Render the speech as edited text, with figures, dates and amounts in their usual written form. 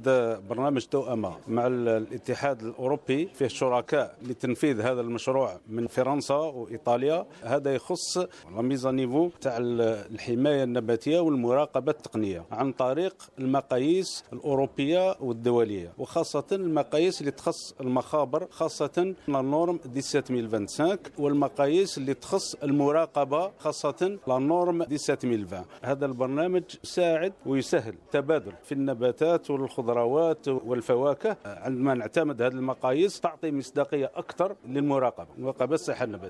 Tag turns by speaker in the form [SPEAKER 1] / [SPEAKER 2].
[SPEAKER 1] برنامج توأمة مع الاتحاد الأوروبي فيه شركاء لتنفيذ هذا المشروع من فرنسا وإيطاليا. هذا يخص الميزانيفو تاع الحماية النباتية والمراقبة التقنية عن طريق المقاييس الأوروبية والدولية، وخاصة المقاييس اللي تخص المخابر، خاصة لا نورم 17025 والمقاييس اللي تخص المراقبة خاصة لا نورم 17020. هذا البرنامج يساعد ويسهل تبادل في النباتات والخضروات والفواكه. عندما نعتمد هذه المقاييس تعطي مصداقية أكثر للمراقبة، مراقبة الصحة النباتية.